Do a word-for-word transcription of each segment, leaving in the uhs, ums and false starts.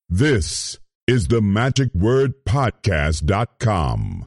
This is the magic word podcast dot com.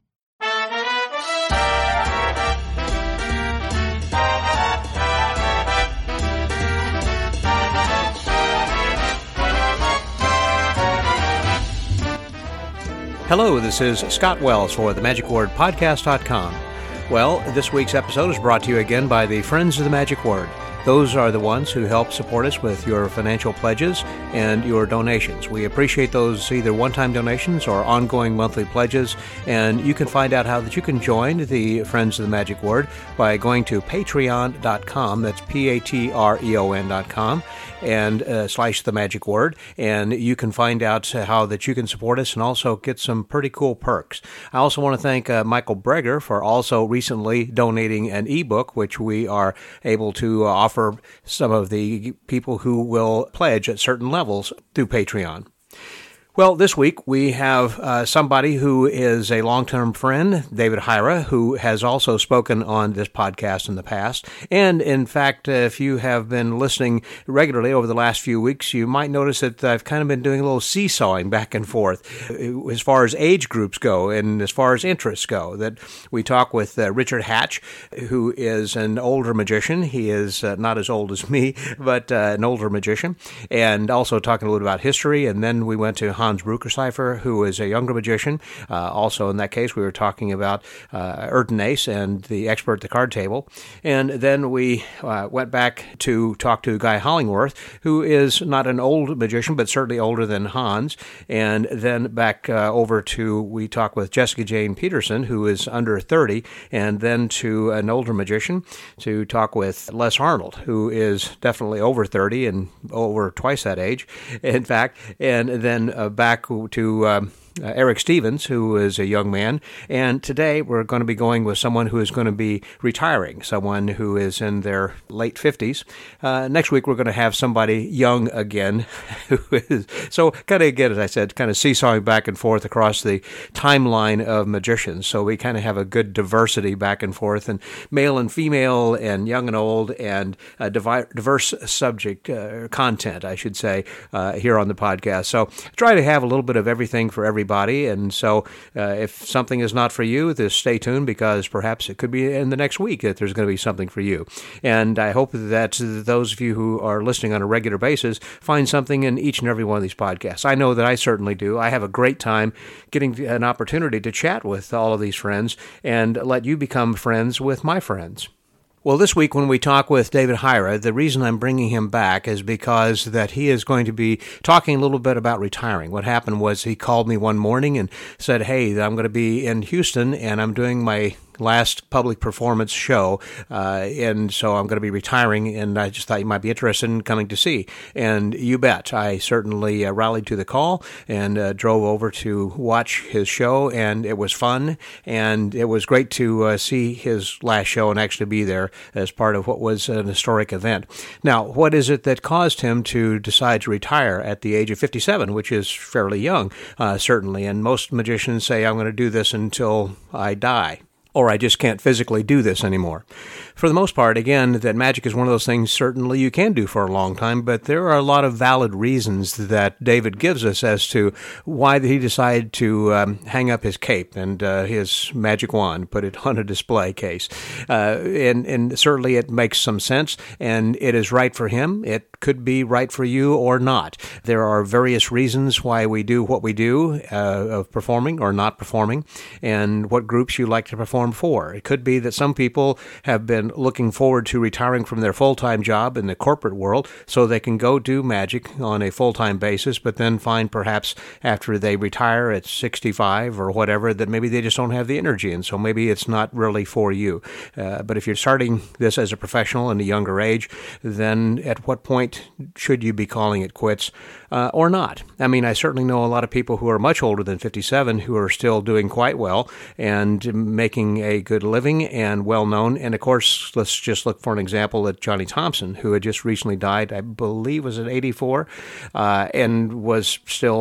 Hello, this is Scott Wells for the magic word podcast dot com. Well, this week's episode is brought to you again by the Friends of the Magic Word. Those are the ones who help support us with your financial pledges and your donations. We appreciate those either one-time donations or ongoing monthly pledges, and you can find out how that you can join the Friends of the Magic Word by going to patreon dot com, that's P A T R E O N dot com, and uh, slash the magic word, and you can find out how that you can support us and also get some pretty cool perks. I also want to thank uh, Michael Breger for also recently donating an ebook, which we are able to uh, offer for some of the people who will pledge at certain levels through Patreon. Well, this week we have uh, somebody who is a long-term friend, David Hyra, who has also spoken on this podcast in the past. And in fact, uh, if you have been listening regularly over the last few weeks, you might notice that I've kind of been doing a little seesawing back and forth as far as age groups go and as far as interests go. That we talk with uh, Richard Hatch, who is an older magician. He is uh, not as old as me, but uh, an older magician, and also talking a little about history. And then we went to Hans Bruckerceifer, who is a younger magician. Uh, also, in that case, we were talking about uh, Erdenace and the expert at the card table. And then we uh, went back to talk to Guy Hollingworth, who is not an old magician, but certainly older than Hans. And then back uh, over to, we talked with Jessica Jane Peterson, who is under thirty, and then to an older magician to talk with Les Arnold, who is definitely over thirty and over twice that age, in fact. And then uh, back to um, uh, Eric Stevens, who is a young man. And today we're going to be going with someone who is going to be retiring, someone who is in their late fifties. Uh, next week we're going to have somebody young again. who is, so kind of, again, as I said, kind of seesawing back and forth across the timeline of magicians. So we kind of have a good diversity back and forth, and male and female and young and old, and uh, divi- diverse subject uh, content, I should say, uh, here on the podcast. So try to have a little bit of everything for everybody. And so uh, if something is not for you, just stay tuned, because perhaps it could be in the next week that there's going to be something for you. And I hope that those of you who are listening on a regular basis find something in each and every one of these podcasts. I know that I certainly do. I have a great time getting an opportunity to chat with all of these friends and let you become friends with my friends. Well, this week when we talk with David Hyra, the reason I'm bringing him back is because that he is going to be talking a little bit about retiring. What happened was he called me one morning and said, hey, I'm going to be in Houston and I'm doing my last public performance show, uh, and so I'm going to be retiring, and I just thought you might be interested in coming to see. And you bet, I certainly uh, rallied to the call and uh, drove over to watch his show, and it was fun, and it was great to uh, see his last show and actually be there as part of what was an historic event. Now, what is it that caused him to decide to retire at the age of fifty-seven, which is fairly young, uh, certainly, and most magicians say, I'm going to do this until I die, or I just can't physically do this anymore. For the most part, again, that magic is one of those things certainly you can do for a long time, but there are a lot of valid reasons that David gives us as to why he decided to um, hang up his cape and uh, his magic wand, put it on a display case. Uh, and, and certainly it makes some sense, and it is right for him. It could be right for you or not. There are various reasons why we do what we do, uh, of performing or not performing, and what groups you like to perform for. It could be that some people have been looking forward to retiring from their full-time job in the corporate world so they can go do magic on a full-time basis, but then find perhaps after they retire at sixty-five or whatever that maybe they just don't have the energy, and so maybe it's not really for you. Uh, but if you're starting this as a professional in a younger age, then at what point should you be calling it quits uh, or not? I mean, I certainly know a lot of people who are much older than fifty-seven who are still doing quite well and making a good living and well-known. And of course, let's just look for an example at Johnny Thompson, who had just recently died, I believe was at eighty-four, uh, and was still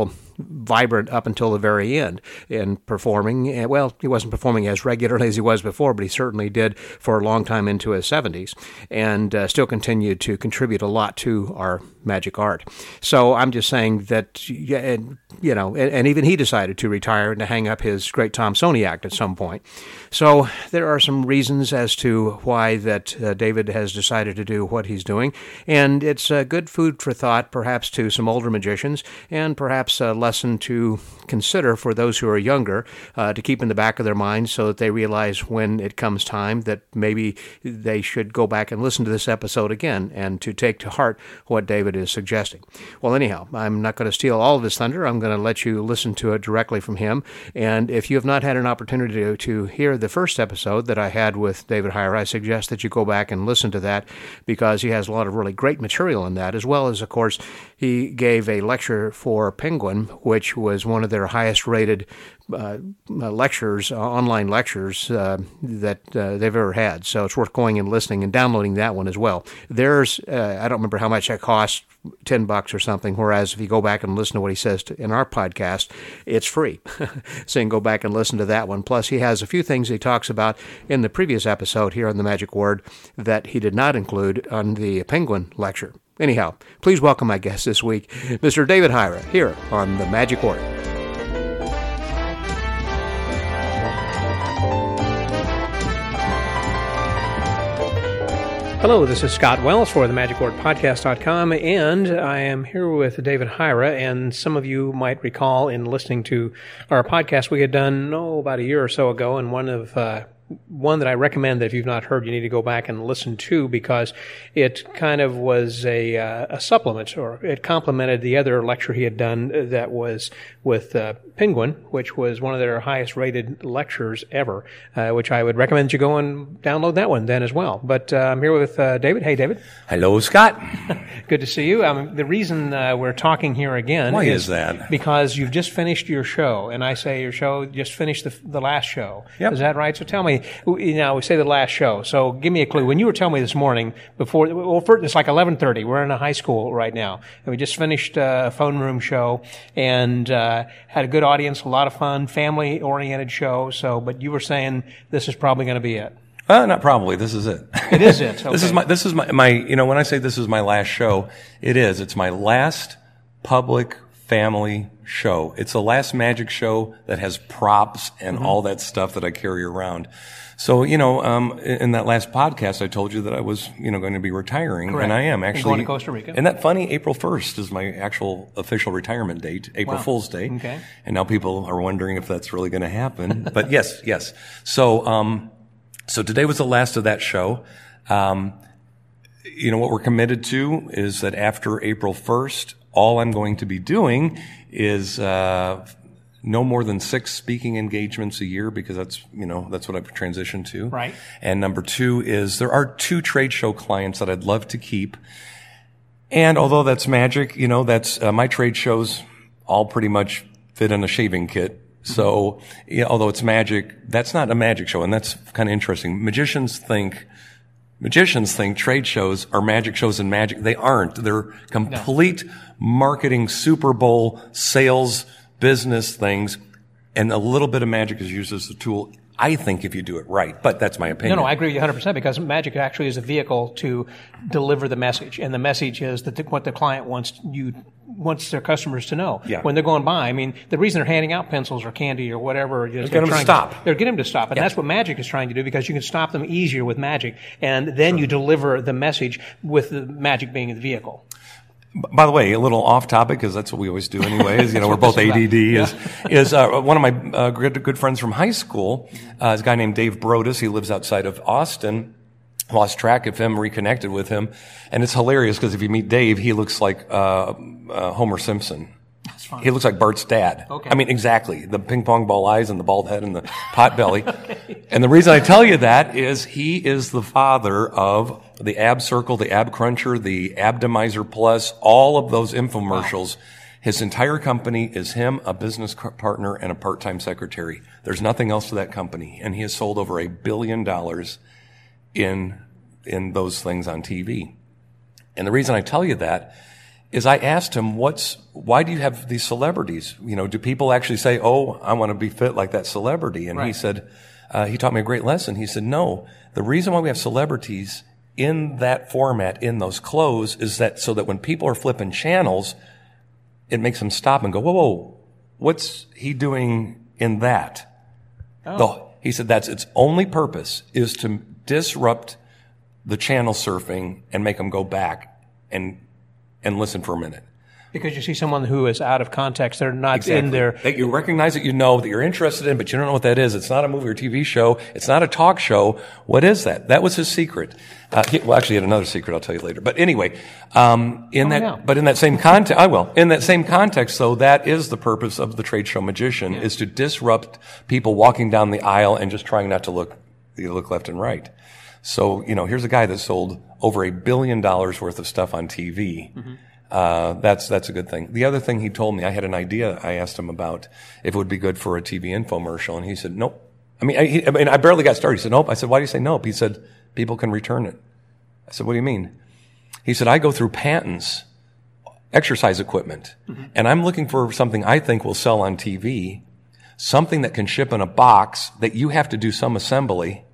vibrant up until the very end in performing. Well, he wasn't performing as regularly as he was before, but he certainly did for a long time into his seventies, and uh, still continued to contribute a lot to our magic art. So I'm just saying that, you know, and, and even he decided to retire and to hang up his great Tom Sony act at some point. So there are some reasons as to why that uh, David has decided to do what he's doing, and it's uh, good food for thought, perhaps to some older magicians, and perhaps a lesson to consider for those who are younger, uh, to keep in the back of their minds so that they realize when it comes time that maybe they should go back and listen to this episode again and to take to heart what David is suggesting. Well, anyhow, I'm not going to steal all of his thunder. I'm going to let you listen to it directly from him. And if you have not had an opportunity to, to hear the first episode that I had with David Hyra, I suggest that you go back and listen to that, because he has a lot of really great material in that, as well as, of course, he gave a lecture for Penguin, which was one of their highest rated uh, lectures, uh, online lectures uh, that uh, they've ever had. So it's worth going and listening and downloading that one as well. There's, uh, I don't remember how much that cost, ten bucks or something, whereas if you go back and listen to what he says to, in our podcast, it's free. So you can go back and listen to that one. Plus, he has a few things he talks about in the previous episode here on The Magic Word that he did not include on the Penguin lecture. Anyhow, please welcome my guest this week, Mister David Hyra, here on The Magic Word. Hello, this is Scott Wells for the magic word podcast dot com, and I am here with David Hyra, and some of you might recall in listening to our podcast we had done, oh, about a year or so ago, and one of uh, one that I recommend that if you've not heard, you need to go back and listen to, because it kind of was a, uh, a supplement, or it complemented the other lecture he had done that was with uh, Penguin, which was one of their highest rated lectures ever, uh, which I would recommend you go and download that one then as well. But uh, I'm here with uh, David. Hey, David. Hello, Scott. Good to see you. Um, the reason uh, we're talking here again Why is, is that? Because you've just finished your show, and I say your show just finished the, the last show. Yep. Is that right? So tell me, you know, we say the last show, so give me a clue. When you were telling me this morning, before, well, first, it's like eleven thirty. We're in a high school right now, and we just finished a phone room show, and uh, had a good audience, a lot of fun, family-oriented show. So, but you were saying this is probably going to be it. Uh, not probably. This is it. It is it. Okay. This is my, this is my, my, you know, when I say this is my last show, it is. It's my last public family show. It's the last magic show that has props and mm-hmm. all that stuff that I carry around. So, you know, um, in that last podcast, I told you that I was, you know, going to be retiring. Correct. And I am actually. You're going to Costa Rica. Isn't that funny? April first is my actual official retirement date, April Wow. Fool's Day. Okay. And now people are wondering if that's really going to happen. But yes, yes. So, um, so today was the last of that show. Um, you know, what we're committed to is that after April first, all I'm going to be doing is, uh, no more than six speaking engagements a year, because that's, you know, that's what I've transitioned to. Right. And number two is there are two trade show clients that I'd love to keep. And although that's magic, you know, that's, uh, my trade shows all pretty much fit in a shaving kit. So, yeah, although it's magic, that's not a magic show. And that's kind of interesting. Magicians think, magicians think trade shows are magic shows and magic. They aren't. They're complete no. marketing, Super Bowl, sales, business things, and a little bit of magic is used as a tool, I think, if you do it right. But that's my opinion. No, no, I agree with you one hundred percent, because magic actually is a vehicle to deliver the message. And the message is that the, what the client wants you wants their customers to know. Yeah. When they're going by, I mean, the reason they're handing out pencils or candy or whatever is get them to stop. To, they're getting them to stop. And yeah. that's what magic is trying to do, because you can stop them easier with magic. And then sure. you deliver the message with the magic being the vehiple. By the way, a little off topic, because that's what we always do anyways. You know, we're both A D D. Yeah. Is is uh, one of my uh, good good friends from high school uh, is a guy named Dave Brodus. He lives outside of Austin. Lost track of him, reconnected with him, and it's hilarious because if you meet Dave, he looks like uh, uh, Homer Simpson. That's funny. He looks like Bart's dad. Okay. I mean, exactly. The ping pong ball eyes and the bald head and the pot belly. Okay. And the reason I tell you that is he is the father of the Ab Circle, the Ab Cruncher, the Abdomizer Plus, all of those infomercials. Wow. His entire company is him, a business partner, and a part-time secretary. There's nothing else to that company. And he has sold over a billion dollars in in those things on T V. And the reason I tell you that is I asked him, what's, why do you have these celebrities? You know, do people actually say, oh, I want to be fit like that celebrity? And right. he said, uh, he taught me a great lesson. He said, no, the reason why we have celebrities in that format, in those clothes, is that so that when people are flipping channels, it makes them stop and go, whoa, whoa, what's he doing in that? Oh. The, he said that's its only purpose is to disrupt the channel surfing and make them go back and and listen for a minute. Because you see someone who is out of context, they're not exactly. in there. That you recognize it, you know, that you're interested in, but you don't know what that is. It's not a movie or T V show. It's not a talk show. What is that? That was his secret. Uh, he, well, actually, he had another secret I'll tell you later. But anyway, um, in oh, that, yeah. but in that same context, I will. In that same context, though, that is the purpose of the trade show magician: yeah. is to disrupt people walking down the aisle and just trying not to look, you look left and right. So, you know, here's a guy that sold over a billion dollars worth of stuff on T V. Mm-hmm. Uh, that's, that's a good thing. The other thing he told me, I had an idea I asked him about if it would be good for a T V infomercial, and he said, nope. I mean, I, he, I mean, I barely got started. He said, nope. I said, why do you say nope? He said, people can return it. I said, what do you mean? He said, I go through Pantons, exercise equipment, mm-hmm. and I'm looking for something I think will sell on T V, something that can ship in a box that you have to do some assembly,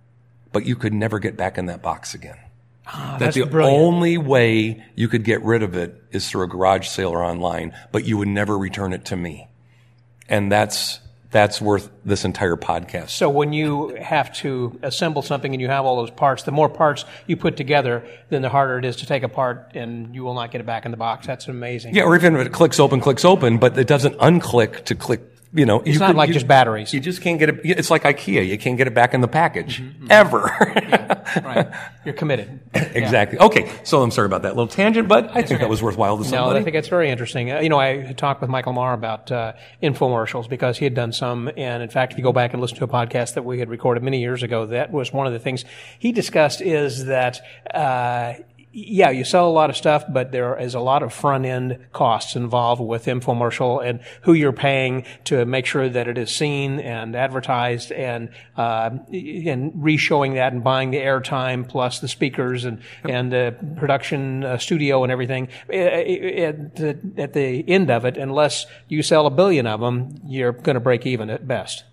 but you could never get back in that box again. Oh, that the brilliant. only way you could get rid of it is through a garage sale or online, but you would never return it to me. And that's, that's worth this entire podcast. So when you have to assemble something and you have all those parts, the more parts you put together, then the harder it is to take apart and you will not get it back in the box. That's amazing. Yeah, or even if it clicks open, clicks open, but it doesn't unclick to click. You know, it's you not could, like you, just batteries. You just can't get it. It's like IKEA. You can't get it back in the package. Mm-hmm, mm-hmm. Ever. Yeah, right. You're committed. Exactly. Yeah. Okay. So I'm sorry about that little tangent, but I think okay. that was worthwhile to somebody. No, I think that's very interesting. Uh, you know, I had talked with Michael Maher about uh, infomercials because he had done some. And in fact, if you go back and listen to a podcast that we had recorded many years ago, that was one of the things he discussed is that, uh, yeah, you sell a lot of stuff, but there is a lot of front-end costs involved with infomercial and who you're paying to make sure that it is seen and advertised and uh, and re-showing that and buying the airtime plus the speakers and and the production uh, studio and everything. At the, at the end of it, unless you sell a billion of them, you're going to break even at best.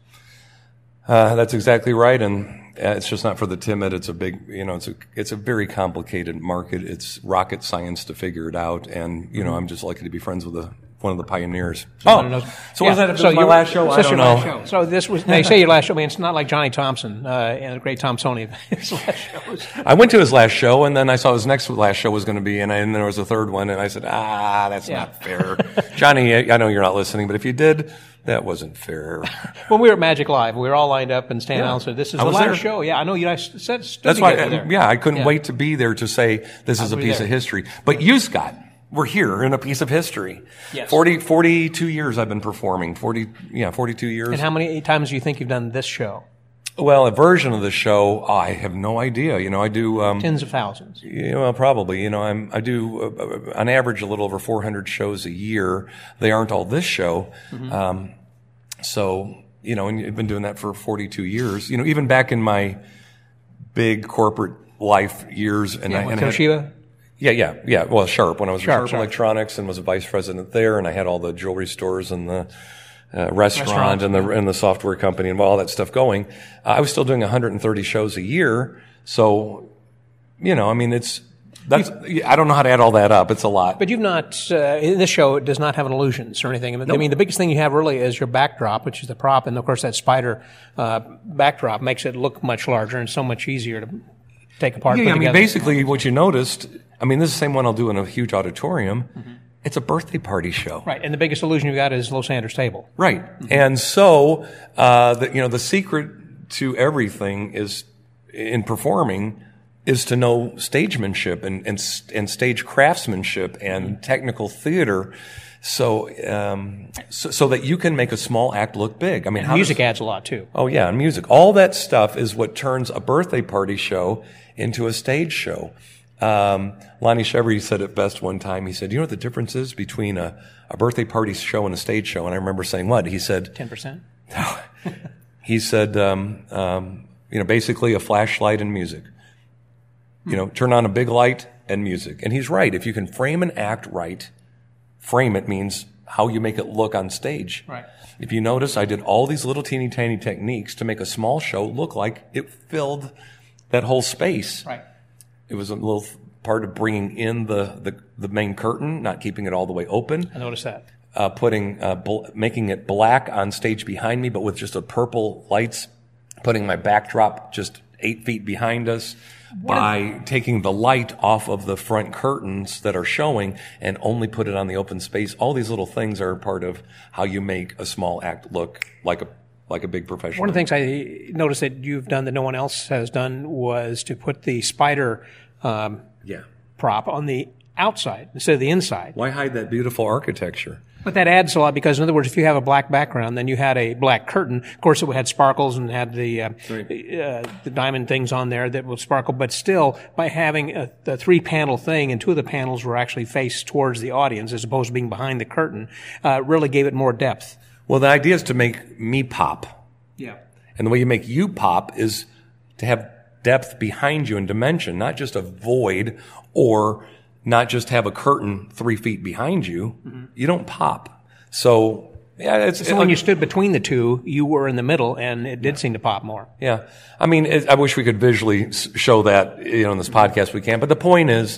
Uh, that's exactly right, and it's just not for the timid. It's a big, you know, it's a it's a very complicated market. It's rocket science to figure it out, and you know, I'm just lucky to be friends with a, one of the pioneers. Oh, so yeah. was that? So my last show? I don't know. Show. So this was. They say your last show. I mean, it's not like Johnny Thompson uh, and the great Tom Sony. His last shows. I went to his last show, and then I saw his next last show was going to be, and, I, and there was a third one, and I said, ah, that's yeah. not fair, Johnny. I know you're not listening, but if you did. That wasn't fair. When we were at Magic Live, we were all lined up, and Stan yeah. Allen said, "This is I the last there. show." Yeah, I know you guys said. That's why. I, there. Yeah, I couldn't yeah. wait to be there to say this is a piece there. of history. But you, Scott, we're here in a piece of history. Yes. forty, forty-two years I've been performing. Forty, yeah, forty-two years. And how many times do you think you've done this show? Well, a version of the show, oh, I have no idea. You know, I do um, tens of thousands. You know, probably. You know, I'm I do uh, on average a little over four hundred shows a year. They aren't all this show. Mm-hmm. Um, so. You know, and you've been doing that for forty-two years. You know, even back in my big corporate life years, and yeah, I and Toshiba. Had, yeah, yeah, yeah. Well, Sharp when I was Sharp, at Sharp Electronics and was a vice president there, and I had all the jewelry stores and the uh, restaurant, restaurant and the and the software company and all that stuff going. Uh, I was still doing one hundred thirty shows a year. So, you know, I mean, it's. That's, I don't know how to add all that up. It's a lot. But you've not, uh, in this show, it does not have an illusions or anything. Nope. I mean, the biggest thing you have really is your backdrop, which is the prop. And of course, that spider, uh, backdrop makes it look much larger and so much easier to take apart. Yeah, put I mean, together. basically what you noticed, I mean, this is the same one I'll do in a huge auditorium. Mm-hmm. It's a birthday party show. Right. And the biggest illusion you got is Los Sanders table. Right. Mm-hmm. And so, uh, the, you know, the secret to everything is in performing is to know stagemanship and, and, and stage craftsmanship and technical theater. So, um, so, so that you can make a small act look big. I mean, and how music does, adds a lot too. Oh yeah, and music. All that stuff is what turns a birthday party show into a stage show. Um, Lonnie Chevry said it best one time. He said, "You know what the difference is between a, a birthday party show and a stage show?" And I remember saying, "What?" He said, ten percent. He said, um, um, "You know, basically a flashlight and music. You know, turn on a big light and music. And he's right. If you can frame an act right, frame it means how you make it look on stage. Right. If you notice, I did all these little teeny tiny techniques to make a small show look like it filled that whole space. Right. It was a little part of bringing in the, the, the main curtain, not keeping it all the way open. I noticed that. Uh, putting, uh, bl- making it black on stage behind me, but with just a purple lights, putting my backdrop just eight feet behind us. By taking the light off of the front curtains that are showing and only put it on the open space. All these little things are part of how you make a small act look like a like a big professional. One of the things I noticed that you've done that no one else has done was to put the spider um, yeah. prop on the outside instead of the inside. Why hide that beautiful architecture? But that adds a lot because, in other words, if you have a black background, then you had a black curtain. Of course, it had sparkles and had the uh, right. uh, the diamond things on there that would sparkle. But still, by having a, a three-panel thing, and two of the panels were actually faced towards the audience as opposed to being behind the curtain, uh, really gave it more depth. Well, the idea is to make me pop. Yeah. And the way you make you pop is to have depth behind you and dimension, not just a void or not just have a curtain three feet behind you. Mm-hmm. You don't pop. So, yeah, it's... So it, when you stood between the two, you were in the middle, and it did seem to pop more. Yeah. I mean, it, I wish we could visually show that, you know, in this podcast. We can't. But the point is,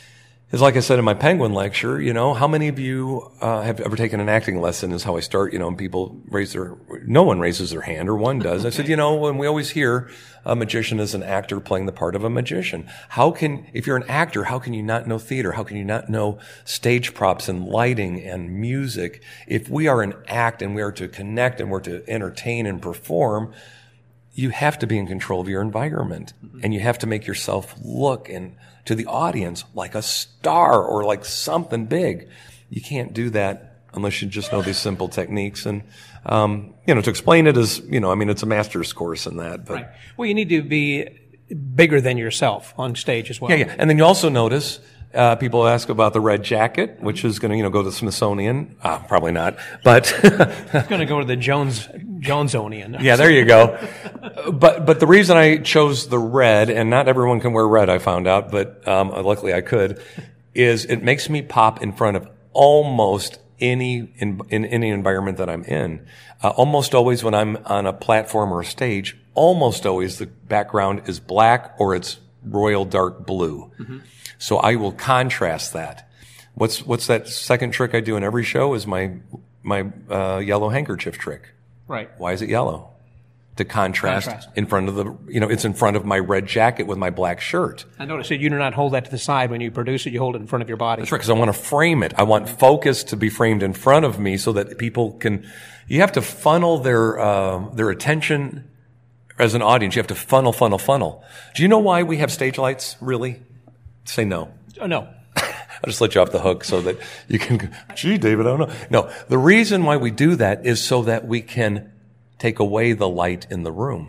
is like I said in my Penguin lecture, you know, how many of you uh, have ever taken an acting lesson is how I start, you know, and people raise their... No one raises their hand, or one does. I said, you know, when we always hear a magician is an actor playing the part of a magician. How can, if you're an actor, how can you not know theater? How can you not know stage props and lighting and music? If we are an act and we are to connect and we're to entertain and perform, you have to be in control of your environment. Mm-hmm. And you have to make yourself look and to the audience like a star or like something big. You can't do that unless you just know these simple techniques. And, um, you know, to explain it is, you know, I mean, it's a master's course in that. But right. Well, you need to be bigger than yourself on stage as well. Yeah, yeah. And then you also notice, uh, people ask about the red jacket, which is going to, you know, go to the Smithsonian. Uh, probably not, but. It's going to go to the Jones, Jonesonian. Yeah, there you go. But, but the reason I chose the red, and not everyone can wear red, I found out, but, um, luckily I could, is it makes me pop in front of almost any, in, in any environment that I'm in. Uh, almost always when I'm on a platform or a stage, almost always the background is black or it's royal dark blue. Mm-hmm. So I will contrast that. What's, what's that second trick I do in every show is my, my, uh, yellow handkerchief trick. Right. Why is it yellow? To contrast, contrast in front of the, you know, it's in front of my red jacket with my black shirt. I noticed that you do not hold that to the side when you produce it. You hold it in front of your body. That's right, because I want to frame it. I want focus to be framed in front of me so that people can, you have to funnel their, uh, their attention as an audience. You have to funnel, funnel, funnel. Do you know why we have stage lights, really? Say no. Oh, no. I'll just let you off the hook so that you can go, gee, David, I don't know. No, the reason why we do that is so that we can take away the light in the room.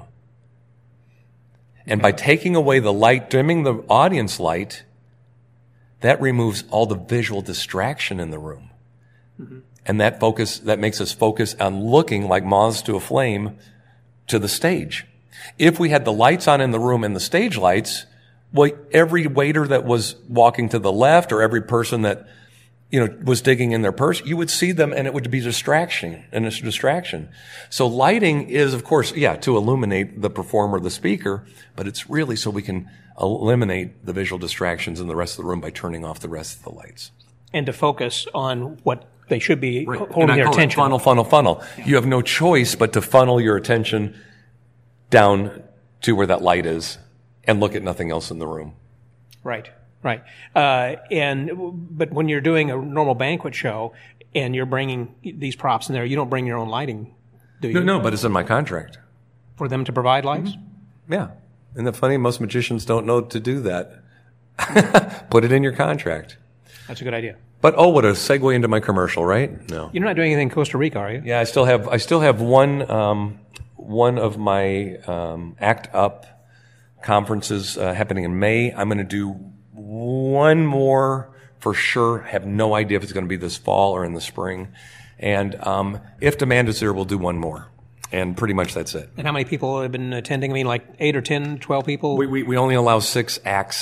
And by taking away the light, dimming the audience light, that removes all the visual distraction in the room. Mm-hmm. And that focus, that makes us focus on looking like moths to a flame to the stage. If we had the lights on in the room and the stage lights, well, every waiter that was walking to the left or every person that, you know, was digging in their purse, you would see them and it would be distraction and it's a distraction. So lighting is, of course, yeah, to illuminate the performer, the speaker, but it's really so we can eliminate the visual distractions in the rest of the room by turning off the rest of the lights. And to focus on what they should be right. holding their attention. Funnel, funnel, funnel. Yeah. You have no choice but to funnel your attention down to where that light is and look at nothing else in the room. Right. Right. Uh, and, but when you're doing a normal banquet show and you're bringing these props in there, you don't bring your own lighting, do you? No, no, but it's in my contract. For them to provide lights? Mm-hmm. Yeah. Isn't that funny? Most magicians don't know to do that. Put it in your contract. That's a good idea. But, oh, what a segue into my commercial, right? No. You're not doing anything in Costa Rica, are you? Yeah, I still have, I still have one, um, one of my, um, Act Up conferences, uh, happening in May. I'm going to do one more for sure. Have no idea if it's going to be this fall or in the spring. And um, if demand is there, we'll do one more. And pretty much that's it. And how many people have been attending? I mean, like eight or ten, twelve people? We we, we only allow six acts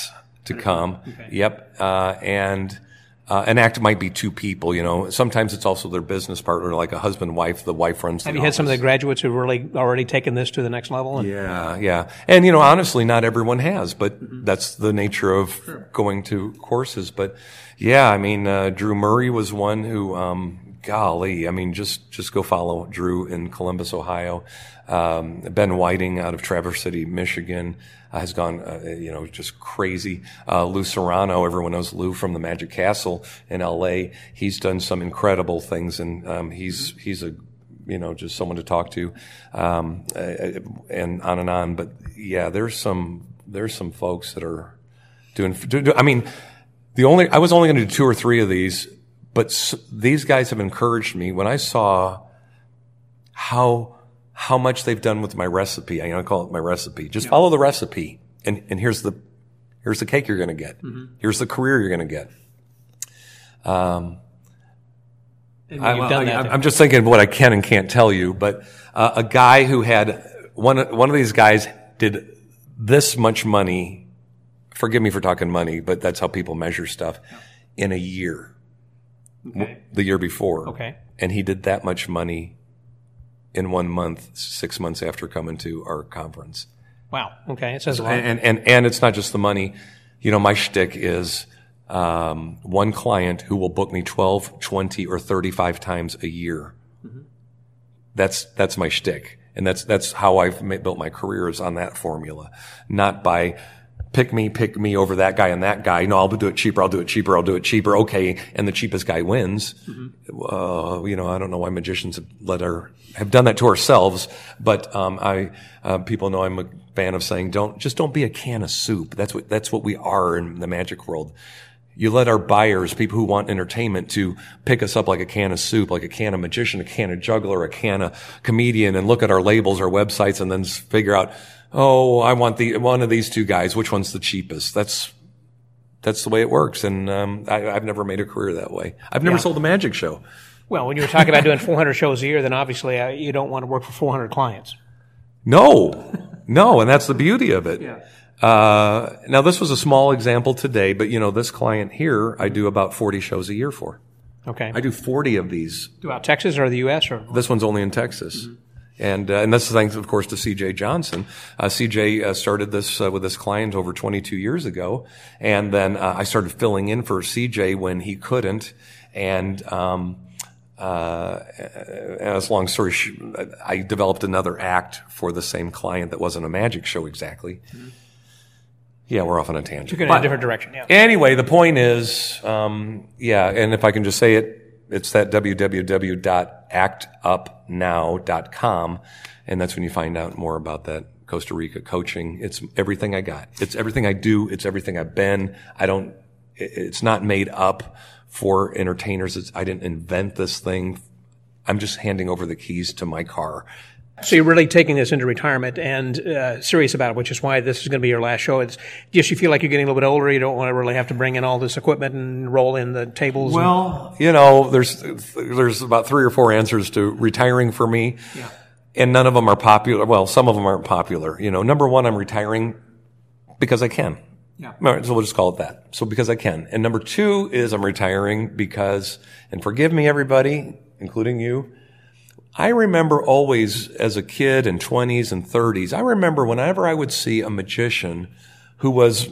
to come. Okay. Yep. Uh, and, uh, an act might be two people, you know. Sometimes it's also their business partner, like a husband, wife. The wife runs the Have you office. had some of the graduates who've really already taken this to the next level? And yeah, yeah. And, you know, honestly, not everyone has, but mm-hmm. that's the nature of sure. going to courses. But yeah, I mean, uh, Drew Murray was one who, um, golly, I mean, just, just go follow Drew in Columbus, Ohio. Um, Ben Whiting out of Traverse City, Michigan, uh, has gone, uh, you know, just crazy. Uh, Lou Serrano, everyone knows Lou from the Magic Castle in L A. He's done some incredible things, and, um, he's, he's a, you know, just someone to talk to, um, uh, and on and on. But yeah, there's some, there's some folks that are doing, do, I mean, the only, I was only going to do two or three of these, but s- these guys have encouraged me when I saw how, how much they've done with my recipe. I'm going to call it my recipe. Just yeah. follow the recipe. And, and here's the, here's the cake you're going to get. Mm-hmm. Here's the career you're going to get. Um, I, I, I'm just thinking of what I can and can't tell you, but, uh, a guy who had, one, one of these guys did this much money, forgive me for talking money, but that's how people measure stuff, yeah. in a year. Okay. The year before. Okay. And he did that much money in one month, six months after coming to our conference. Wow. Okay. It says a lot. And, and, and it's not just the money. You know, my shtick is, um, one client who will book me twelve, twenty, or thirty-five times a year. Mm-hmm. That's, that's my shtick. And that's, that's how I've ma- built my career, is on that formula. Not by pick me, pick me over that guy and that guy. No, I'll do it cheaper. I'll do it cheaper. I'll do it cheaper. Okay. And the cheapest guy wins. Mm-hmm. Uh, you know, I don't know why magicians have let our, have done that to ourselves, but, um, I, uh, people know I'm a fan of saying, don't, just don't be a can of soup. That's what, that's what we are in the magic world. You let our buyers, people who want entertainment, to pick us up like a can of soup, like a can of magician, a can of juggler, a can of comedian, and look at our labels, our websites, and then figure out, oh, I want the one of these two guys. Which one's the cheapest? That's that's the way it works. And um, I, I've never made a career that way. I've never yeah. sold a magic show. Well, when you were talking about doing four hundred shows a year, then obviously uh, you don't want to work for four hundred clients. No, no, and that's the beauty of it. Yeah. Uh, now, this was a small example today, but, you know, this client here, I do about forty shows a year for. Okay. I do forty of these. Throughout Texas or the U S? Or This one's only in Texas. Mm-hmm. And, uh, and that's thanks, of course, to C J Johnson. Uh, C J uh, started this uh, with this client over twenty-two years ago. And then uh, I started filling in for C J when he couldn't. And, um, uh, as long story short, I developed another act for the same client that wasn't a magic show exactly. Mm-hmm. Yeah, we're off on a tangent. Took it in a different direction, yeah. Anyway, the point is, um, yeah, and if I can just say it, it's that w w w dot act up now dot com, and that's when you find out more about that Costa Rica coaching. It's everything I got. It's everything I do. It's everything I've been. I don't, it's not made up for entertainers. It's, I didn't invent this thing. I'm just handing over the keys to my car. So you're really taking this into retirement and uh, serious about it, which is why this is going to be your last show. It's just you feel like you're getting a little bit older. You don't want to really have to bring in all this equipment and roll in the tables. Well, and... you know, there's there's about three or four answers to retiring for me, yeah. and none of them are popular. Well, some of them aren't popular. You know, number one, I'm retiring because I can. Yeah. So we'll just call it that. So because I can. And number two is I'm retiring because, and forgive me, everybody, including you, I remember always as a kid in twenties and thirties, I remember whenever I would see a magician who was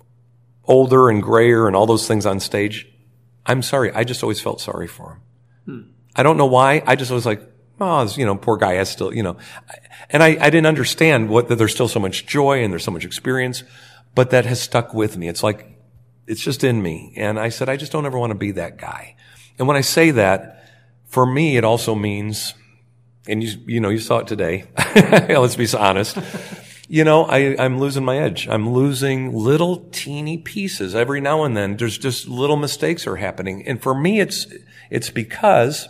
older and grayer and all those things on stage, I'm sorry, I just always felt sorry for him. Hmm. I don't know why. I just was like, oh, you know, poor guy has still, you know. And I, I didn't understand what, that there's still so much joy and there's so much experience, but that has stuck with me. It's like, it's just in me. And I said, I just don't ever want to be that guy. And when I say that, for me, it also means, and you, you know, you saw it today. Let's be honest. You know, I, I'm losing my edge. I'm losing little teeny pieces every now and then. There's just little mistakes are happening. And for me, it's, it's because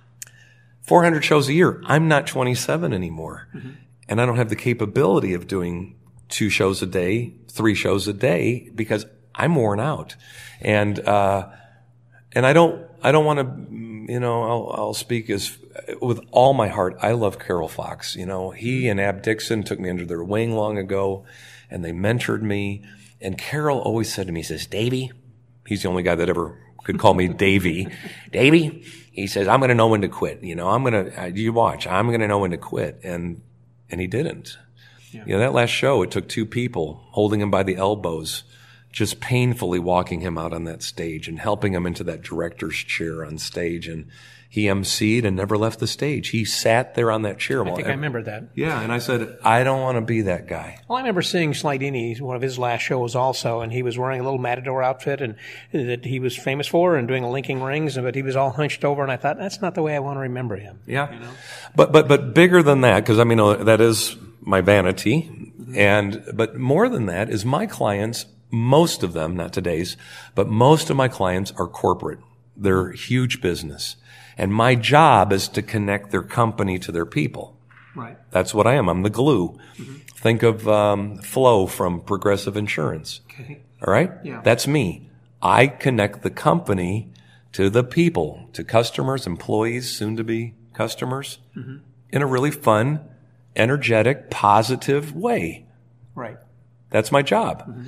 four hundred shows a year, I'm not twenty-seven anymore. Mm-hmm. And I don't have the capability of doing two shows a day, three shows a day, because I'm worn out. And, uh, and I don't, I don't want to, you know, I'll, I'll speak as, with all my heart. I love Carol Fox. You know, he and Ab Dixon took me under their wing long ago, and they mentored me. And Carol always said to me, he says, Davy, he's the only guy that ever could call me Davy. Davy, he says, I'm going to know when to quit. You know, I'm going to, you watch, I'm going to know when to quit. And, and he didn't. Yeah. You know, that last show, it took two people holding him by the elbows, just painfully walking him out on that stage and helping him into that director's chair on stage. And he emceed and never left the stage. He sat there on that chair. I think I remember that. Yeah, and I said, I don't want to be that guy. Well, I remember seeing Slidini, one of his last shows also, and he was wearing a little matador outfit and that he was famous for and doing linking rings, but he was all hunched over, and I thought, that's not the way I want to remember him. Yeah. You know? But, but, but bigger than that, because I mean, that is my vanity, mm-hmm. and, but more than that is my clients, most of them, not today's, but most of my clients are corporate. They're huge business. And my job is to connect their company to their people. Right. That's what I am. I'm the glue. Mm-hmm. Think of um, Flo from Progressive Insurance. Okay. All right? Yeah. That's me. I connect the company to the people, to customers, employees, soon-to-be customers, mm-hmm. in a really fun, energetic, positive way. Right. That's my job. Mm-hmm.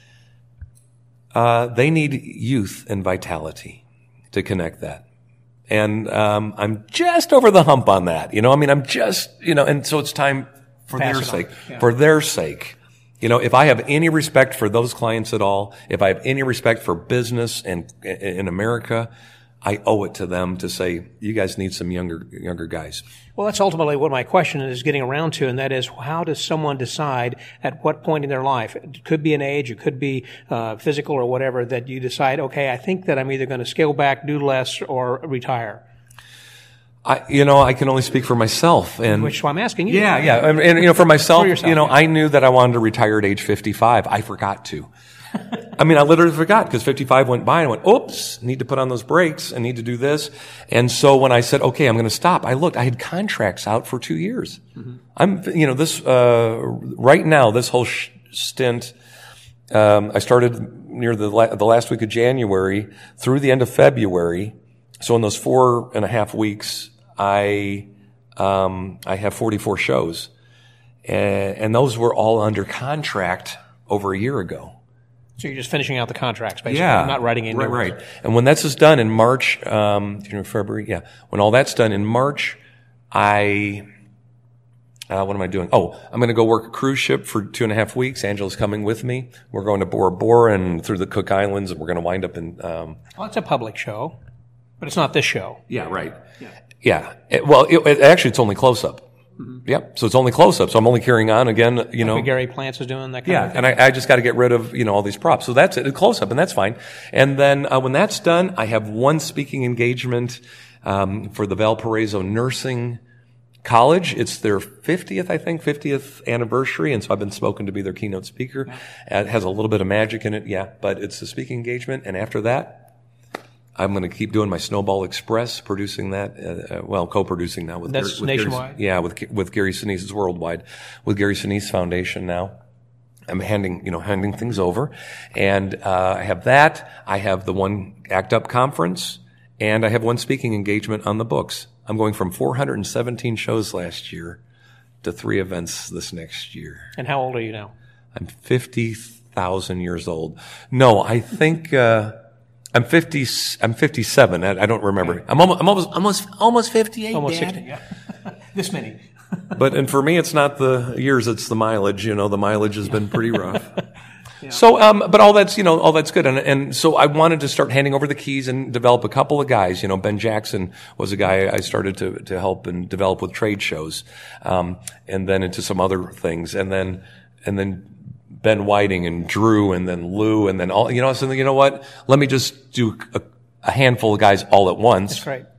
Uh, they need youth and vitality to connect that. And um I'm just over the hump on that. You know, I mean, I'm just, you know, and so it's time for Pass their it sake. Yeah. For their sake. You know, if I have any respect for those clients at all, if I have any respect for business and in America, I owe it to them to say, you guys need some younger younger guys. Well, that's ultimately what my question is getting around to, and that is, how does someone decide at what point in their life, it could be an age, it could be uh, physical or whatever, that you decide, okay, I think that I'm either going to scale back, do less, or retire? I, you know, I can only speak for myself, and which is why I'm asking you. Yeah, yeah, and, and you know, for myself, for yourself, you know, yeah. I knew that I wanted to retire at age fifty-five. I forgot to. I mean, I literally forgot because fifty-five went by and I went, oops, need to put on those brakes. I need to do this. And so when I said, okay, I'm going to stop, I looked, I had contracts out for two years. Mm-hmm. I'm, you know, this, uh, right now, this whole sh- stint, um, I started near the, la- the last week of January through the end of February. So in those four and a half weeks, I, um, I have forty-four shows, and, and those were all under contract over a year ago. So you're just finishing out the contracts, basically. Yeah. I'm not writing in. Right, right. And when that's is done in March, um, January, February, yeah. When all that's done in March, I, uh, what am I doing? Oh, I'm going to go work a cruise ship for two and a half weeks. Angela's coming with me. We're going to Bora Bora and through the Cook Islands, and we're going to wind up in, um. Well, it's a public show, but it's not this show. Yeah, right. Yeah. Yeah. It, well, it, it, actually, it's only close up. Mm-hmm. Yep. So it's only close up. So I'm only carrying on again, you like know. What Gary Plants is doing that kind yeah, of thing. and I, I just got to get rid of, you know, all these props. So that's it, a close up, and that's fine. And then uh, when that's done, I have one speaking engagement um, for the Valparaiso Nursing College. It's their fiftieth, I think, fiftieth anniversary, and so I've been spoken to be their keynote speaker. Yeah. It has a little bit of magic in it, yeah, but it's a speaking engagement. And after that, I'm going to keep doing my Snowball Express, producing that, uh, well, co-producing now with That's Gary, with nationwide? Gary, yeah, with with Gary Sinise. It's worldwide with Gary Sinise Foundation now. I'm handing, you know, handing things over, and uh, I have that. I have the one Act Up conference, and I have one speaking engagement on the books. I'm going from four hundred seventeen shows last year to three events this next year. And how old are you now? I'm fifty thousand years old. No, I think. Uh, I'm fifty. I'm fifty-seven. I, I don't remember. Okay. I'm almost. I'm almost. Almost. Almost fifty-eight. Almost Dad. sixty. Yeah. This many. But and for me, it's not the years. It's the mileage. You know, the mileage has been pretty rough. Yeah. So, um, but all that's you know, all that's good. And and so I wanted to start handing over the keys and develop a couple of guys. You know, Ben Jackson was a guy I started to to help and develop with trade shows, um, and then into some other things, and then and then. Ben Whiting and Drew and then Lou and then all, you know, so you know what? Let me just do a, a handful of guys all at once. That's right.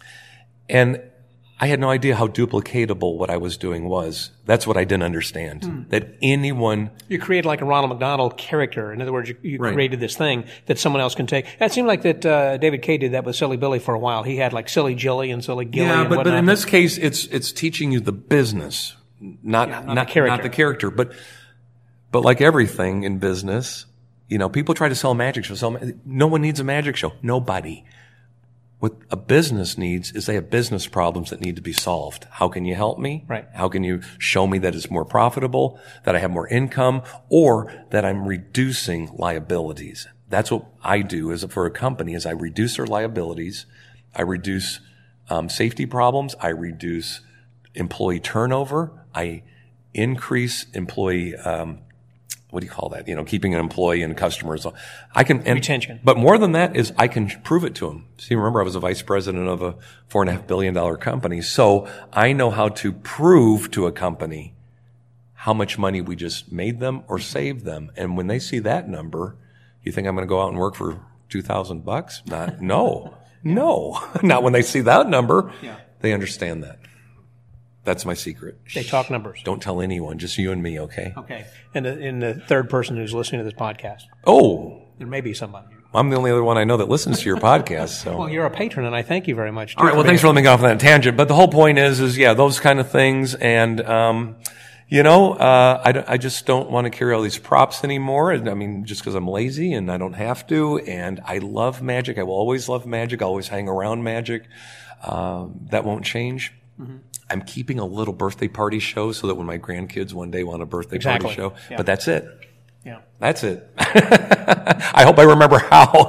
And I had no idea how duplicatable what I was doing was. That's what I didn't understand. Hmm. That anyone... You created like a Ronald McDonald character. In other words, you, you right. created this thing that someone else can take. It seemed like that uh, David Kay did that with Silly Billy for a while. He had like Silly Jilly and Silly Gilly yeah, and but, whatnot. but in this case, it's it's teaching you the business, not yeah, not, not, the character. not the character. But but like everything in business, you know, people try to sell a magic show. Sell, no one needs a magic show. Nobody. What a business needs is they have business problems that need to be solved. How can you help me? Right. How can you show me that it's more profitable, that I have more income, or that I'm reducing liabilities? That's what I do as a, for a company is I reduce their liabilities. I reduce um, safety problems. I reduce employee turnover. I increase employee um what do you call that? You know, keeping an employee and customers. I can, and, retention. But more than that is I can prove it to them. See, remember I was a vice president of a four and a half billion dollar company. So I know how to prove to a company how much money we just made them or saved them. And when they see that number, you think I'm going to go out and work for two thousand bucks? Not, no, no, not when they see that number. Yeah. They understand that. That's my secret. They talk numbers. Don't tell anyone, just you and me, okay? Okay. And the, and the third person who's listening to this podcast. Oh. There may be somebody. I'm the only other one I know that listens to your podcast, so. Well, you're a patron, and I thank you very much. All right, well, thanks for letting me go off on that tangent. But the whole point is, is yeah, those kind of things. And, um, you know, uh, I, I just don't want to carry all these props anymore. I mean, just because I'm lazy and I don't have to. And I love magic. I will always love magic. I'll always hang around magic. Um, that won't change. Mm-hmm. I'm keeping a little birthday party show so that when my grandkids one day want a birthday exactly. party show, yeah. but that's it. Yeah. That's it. I hope I remember how.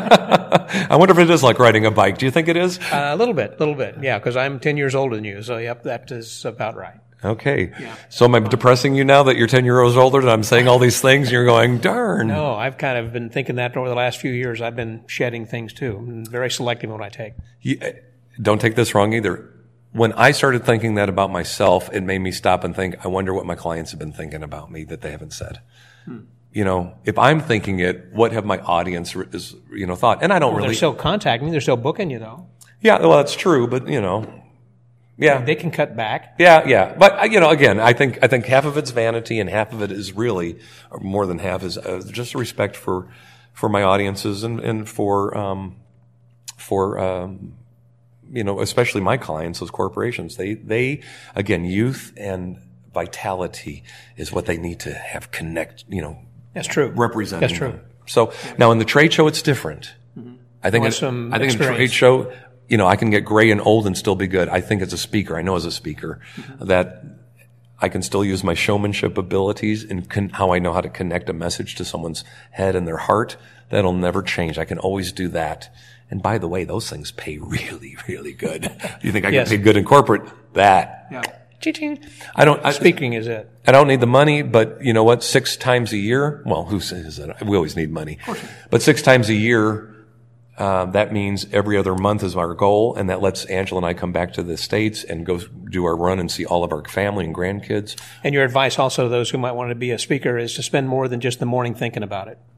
I wonder if it is like riding a bike. Do you think it is? Uh, a little bit, a little bit. Yeah, because I'm ten years older than you. So, yep, that is about right. Okay. Yeah. So am I depressing you now that you're ten years older and I'm saying all these things and you're going, darn. No, I've kind of been thinking that over the last few years. I've been shedding things too. I'm very selective in what I take. You, don't take this wrong either. When I started thinking that about myself, it made me stop and think, I wonder what my clients have been thinking about me that they haven't said. Hmm. You know, if I'm thinking it, what have my audience is, you know, thought? And I don't well, really. They're still contacting me. They're still booking you, though. Yeah, well, that's true, but, you know. Yeah. They can cut back. Yeah, yeah. But, you know, again, I think, I think half of it's vanity and half of it is really, or more than half is uh, just a respect for, for my audiences and, and for, um, for, um, you know, especially my clients, those corporations. They, they, again, youth and vitality is what they need to have connect, you know. That's true. Representing. That's true. Them. So now in the trade show, it's different. Mm-hmm. I think, it, some I think in the trade show, you know, I can get gray and old and still be good. I think as a speaker, I know as a speaker mm-hmm. that I can still use my showmanship abilities and con- how I know how to connect a message to someone's head and their heart. That'll never change. I can always do that. And by the way, those things pay really, really good. You think I yes. get paid good in corporate? That. Yeah. Ching. I don't. I, Speaking is it. I don't need the money, but you know what? Six times a year. Well, who says that? We always need money. But six times a year, uh, that means every other month is our goal, and that lets Angela and I come back to the States and go do our run and see all of our family and grandkids. And your advice also to those who might want to be a speaker is to spend more than just the morning thinking about it.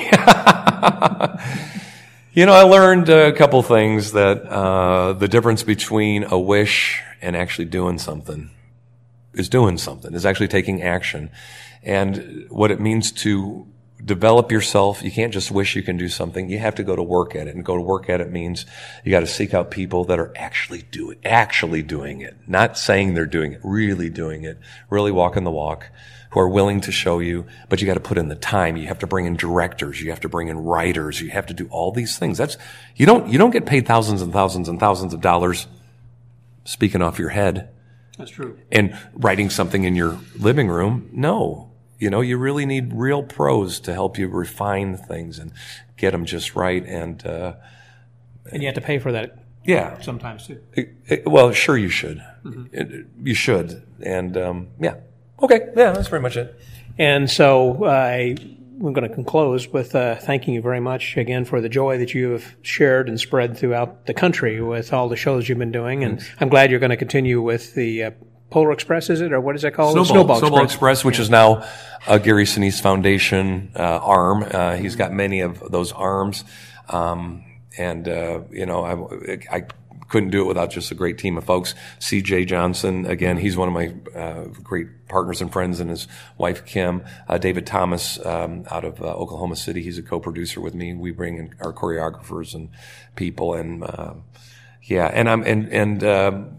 You know, I learned a couple things that uh the difference between a wish and actually doing something is doing something, is actually taking action. And what it means to develop yourself, you can't just wish you can do something. You have to go to work at it. And go to work at it means you got to seek out people that are actually doing, actually doing it. Not saying they're doing it, really doing it, really walking the walk, who are willing to show you, but you got to put in the time. You have to bring in directors. You have to bring in writers. You have to do all these things. That's, you don't, you don't get paid thousands and thousands and thousands of dollars speaking off your head. That's true. And writing something in your living room. No. You know, you really need real pros to help you refine things and get them just right. And, uh, and you have to pay for that. Yeah. Sometimes too. It, it, well, sure you should. Mm-hmm. It, you should. And, um, yeah. Okay. Yeah, that's pretty much it. And so I, I'm going to close with uh, thanking you very much again for the joy that you have shared and spread throughout the country with all the shows you've been doing. And mm-hmm. I'm glad you're going to continue with the uh, Polar Express, is it? Or what is that called? Snowball, Snowball, Snowball Express. Express, which yeah. is now uh, Gary Sinise Foundation uh, arm. Uh, he's got many of those arms. Um, and, uh, you know, I, I couldn't do it without just a great team of folks. C J Johnson, again, he's one of my uh, great partners and friends, and his wife, Kim. Uh, David Thomas um, out of uh, Oklahoma City, he's a co-producer with me. We bring in our choreographers and people. And, uh, yeah, and I'm and, and uh,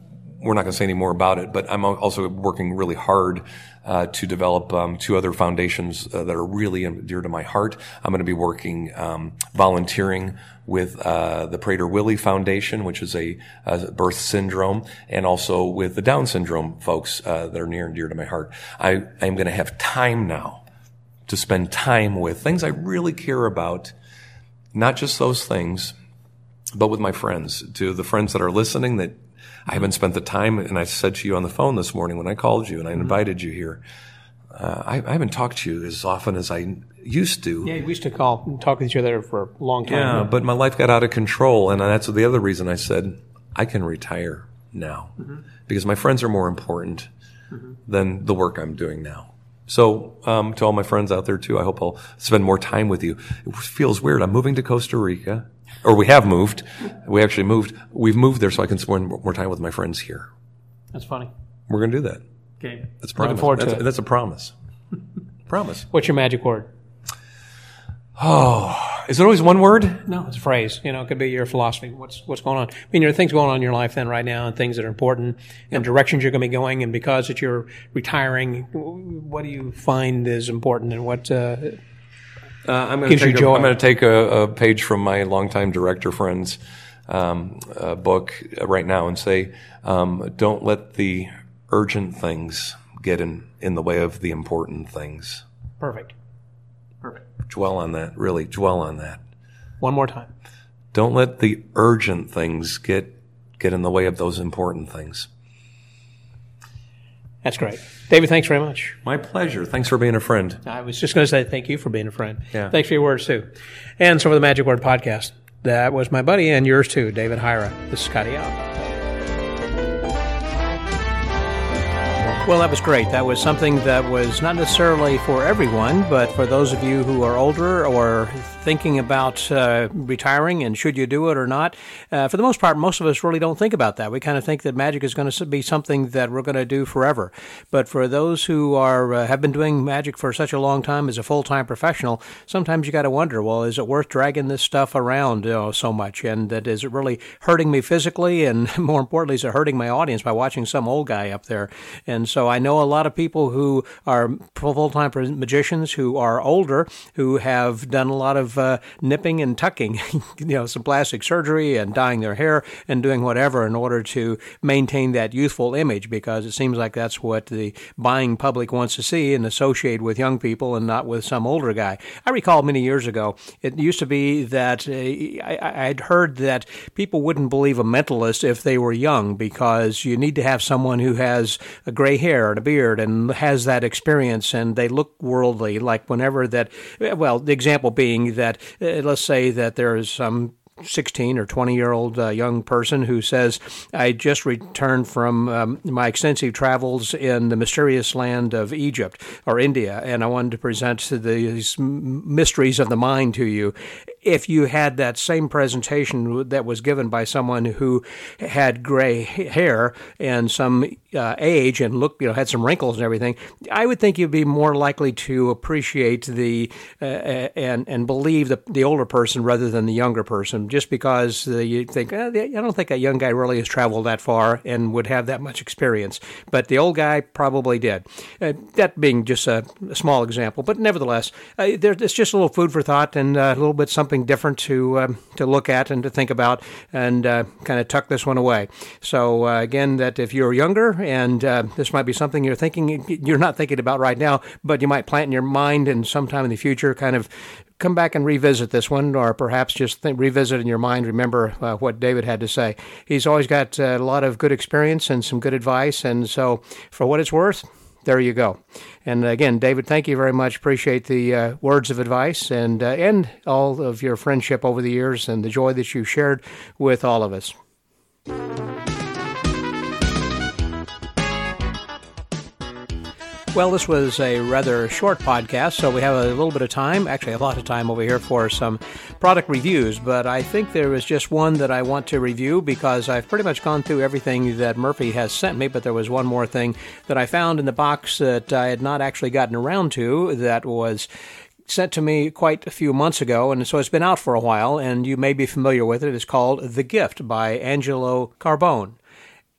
we're not going to say any more about it, but I'm also working really hard uh, to develop um, two other foundations uh, that are really dear to my heart. I'm going to be working um, volunteering with uh, the Prader-Willi Foundation, which is a, a birth syndrome, and also with the Down syndrome folks uh, that are near and dear to my heart. I am going to have time now to spend time with things I really care about, not just those things, but with my friends. To the friends that are listening that I haven't spent the time, and I said to you on the phone this morning when I called you and I invited you here, uh, I, I haven't talked to you as often as I used to. Yeah, we used to call and talk with each other for a long time. Yeah, but my life got out of control, and that's the other reason I said I can retire now, mm-hmm. because my friends are more important mm-hmm. than the work I'm doing now. So um, to all my friends out there, too, I hope I'll spend more time with you. It feels weird. I'm moving to Costa Rica. Or we have moved. We actually moved. We've moved there so I can spend more time with my friends here. That's funny. We're going to do that. Okay. That's a promise. Looking forward that's, to it. That's a promise. Promise. What's your magic word? Oh, is it always one word? No, it's a phrase. You know, it could be your philosophy. What's what's going on? I mean, there are things going on in your life then right now, and things that are important, and directions you're going to be going. And because that you're retiring, what do you find is important, and what uh, Uh, I'm going gives to you take, joy? a, I'm going to take a, a page from my longtime director friend's um, uh, book right now and say, um, don't let the urgent things get in, in the way of the important things. Perfect. Perfect. Dwell on that, really, dwell on that. One more time. Don't let the urgent things get get in the way of those important things. That's great. David, thanks very much. My pleasure. Thanks for being a friend. I was just going to say thank you for being a friend. Yeah. Thanks for your words, too. And so for the Magic Word Podcast, that was my buddy and yours, too, David Hyra. This is Scotty out. Well, that was great. That was something that was not necessarily for everyone, but for those of you who are older or thinking about uh, retiring and should you do it or not, uh, for the most part, most of us really don't think about that. We kind of think that magic is going to be something that we're going to do forever. But for those who are uh, have been doing magic for such a long time as a full-time professional, sometimes you got to wonder, well, is it worth dragging this stuff around, you know, so much? And that is it really hurting me physically? And more importantly, is it hurting my audience by watching some old guy up there? And so I know a lot of people who are full-time magicians who are older, who have done a lot of uh, nipping and tucking, you know, some plastic surgery and dyeing their hair and doing whatever in order to maintain that youthful image, because it seems like that's what the buying public wants to see and associate with young people and not with some older guy. I recall many years ago, it used to be that uh, I, I'd heard that people wouldn't believe a mentalist if they were young, because you need to have someone who has a gray hair and a beard and has that experience, and they look worldly, like whenever that, well, the example being that, uh, let's say that there is some sixteen or twenty-year-old uh, young person who says, I just returned from um, my extensive travels in the mysterious land of Egypt or India, and I wanted to present these mysteries of the mind to you. If you had that same presentation that was given by someone who had gray hair and some uh, age and looked, you know, had some wrinkles and everything, I would think you'd be more likely to appreciate the uh, and and believe the the older person rather than the younger person, just because uh, you think, eh, I don't think that young guy really has traveled that far and would have that much experience, but the old guy probably did. Uh, that being just a, a small example, but nevertheless, uh, there, it's just a little food for thought and uh, a little bit something different to um, to look at and to think about, and uh, kind of tuck this one away. So uh, again, that if you're younger and uh, this might be something you're thinking, you're not thinking about right now, but you might plant in your mind and sometime in the future kind of come back and revisit this one, or perhaps just think, revisit in your mind, remember uh, what David had to say. He's always got uh, a lot of good experience and some good advice, and so for what it's worth, there you go. And again, David, thank you very much. Appreciate the uh, words of advice and uh, and all of your friendship over the years and the joy that you shared with all of us. Well, this was a rather short podcast, so we have a little bit of time, actually a lot of time over here for some product reviews, but I think there is just one that I want to review because I've pretty much gone through everything that Murphy has sent me, but there was one more thing that I found in the box that I had not actually gotten around to that was sent to me quite a few months ago, and so it's been out for a while, and you may be familiar with it. It's called The Gift by Angelo Carbone.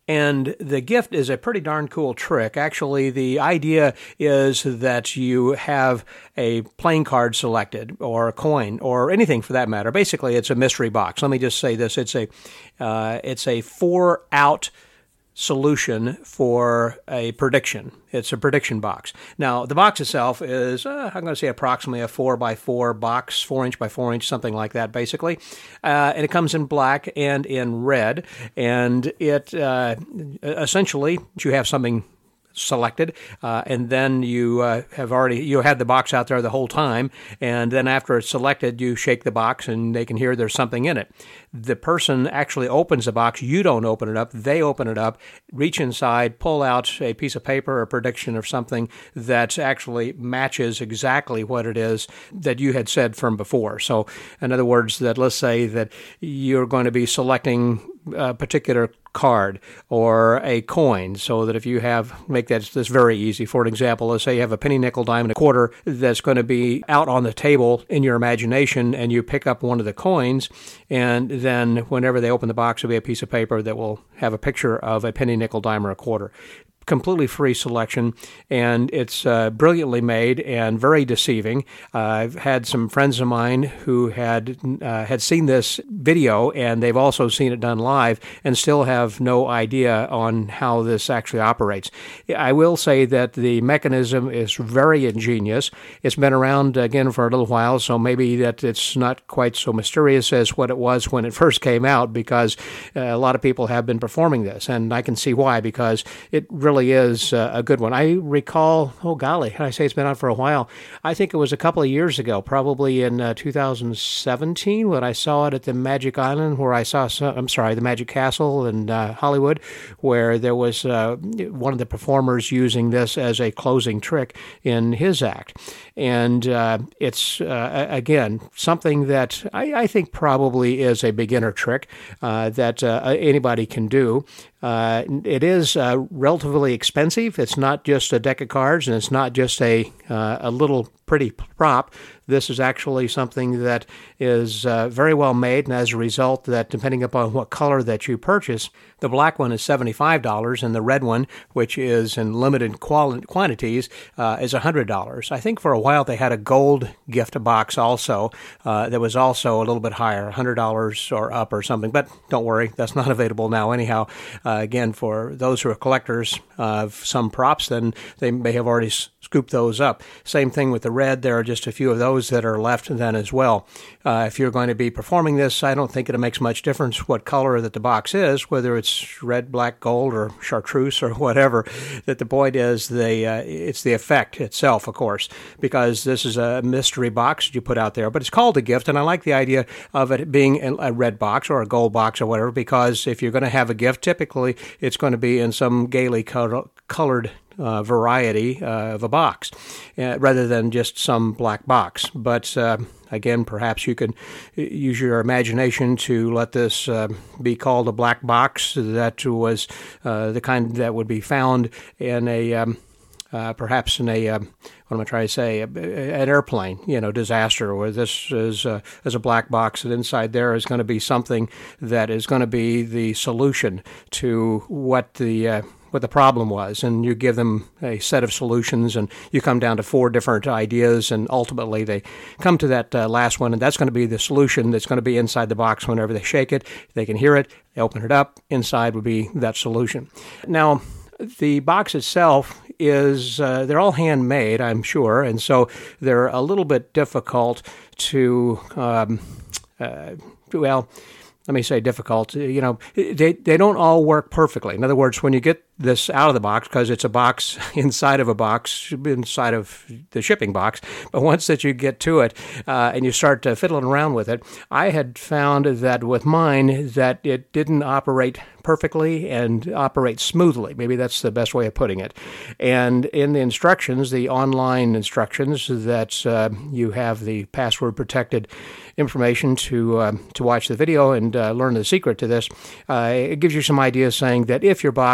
And the gift is a pretty darn cool trick. Actually, the idea is that you have a playing card selected, or a coin, or anything for that matter. Basically, it's a mystery box. Let me just say this. It's a, uh, it's a four-out solution for a prediction. It's a prediction box. Now, the box itself is, uh, I'm going to say approximately a four by four box, four inch by four inch, something like that, basically. Uh, and it comes in black and in red. And it uh, essentially, you have something selected, uh, and then you uh, have already, you had the box out there the whole time, and then after it's selected, you shake the box and they can hear there's something in it. The person actually opens the box, you don't open it up, they open it up, reach inside, pull out a piece of paper, a prediction or something that actually matches exactly what it is that you had said from before. So, in other words, that let's say that you're going to be selecting a particular card or a coin, so that if you have, make that this very easy. For an example, let's say you have a penny, nickel, dime, and a quarter that's going to be out on the table in your imagination, and you pick up one of the coins, and then whenever they open the box, there'll be a piece of paper that will have a picture of a penny, nickel, dime, or a quarter. Completely free selection, and it's uh, brilliantly made and very deceiving. Uh, I've had some friends of mine who had uh, had seen this video, and they've also seen it done live, and still have no idea on how this actually operates. I will say that the mechanism is very ingenious. It's been around, again, for a little while, so maybe that it's not quite so mysterious as what it was when it first came out, because uh, a lot of people have been performing this, and I can see why, because it really is uh, a good one. I recall, oh golly, I say it's been out for a while. I think it was a couple of years ago, probably in uh, two thousand seventeen, when I saw it at the Magic Island, where I saw, some, I'm sorry, the Magic Castle in uh, Hollywood, where there was uh, one of the performers using this as a closing trick in his act. And uh, it's, uh, again, something that I, I think probably is a beginner trick uh, that uh, anybody can do. Uh, it is uh, relatively expensive. It's not just a deck of cards, and it's not just a uh, a little pretty prop. This is actually something that is uh, very well made, and as a result, that depending upon what color that you purchase, the black one is seventy-five dollars, and the red one, which is in limited quali- quantities, uh, is one hundred dollars. I think for a while they had a gold gift box also uh, that was also a little bit higher, one hundred dollars or up or something, but don't worry, that's not available now anyhow. Uh, again, for those who are collectors of some props, then they may have already s- scooped those up. Same thing with the red. There are just a few of those that are left then as well. Uh, if you're going to be performing this, I don't think it makes much difference what color that the box is, whether it's red, black, gold, or chartreuse or whatever. That the point is the uh, it's the effect itself, of course, because this is a mystery box that you put out there. But it's called a gift, and I like the idea of it being a red box or a gold box or whatever, because if you're going to have a gift, typically it's going to be in some gaily colored Uh, variety uh, of a box, uh, rather than just some black box. But uh, again, perhaps you can use your imagination to let this uh, be called a black box that was uh, the kind that would be found in a um, uh, perhaps in a um, what am I trying to say? An airplane, you know, disaster, where this is a, is a black box, and inside there is going to be something that is going to be the solution to what the uh, what the problem was, and you give them a set of solutions, and you come down to four different ideas, and ultimately they come to that uh, last one, and that's going to be the solution that's going to be inside the box. Whenever they shake it, they can hear it, they open it up, inside would be that solution. Now, the box itself is, uh, they're all handmade, I'm sure, and so they're a little bit difficult to, um, uh, well, let me say difficult, you know, they, they don't all work perfectly. In other words, when you get this out of the box, because it's a box inside of a box, inside of the shipping box, but once that you get to it uh, and you start uh, fiddling around with it, I had found that with mine that it didn't operate perfectly and operate smoothly. Maybe that's the best way of putting it. And in the instructions, the online instructions, that uh, you have the password protected information to uh, to watch the video and uh, learn the secret to this, uh, it gives you some ideas saying that if your box is having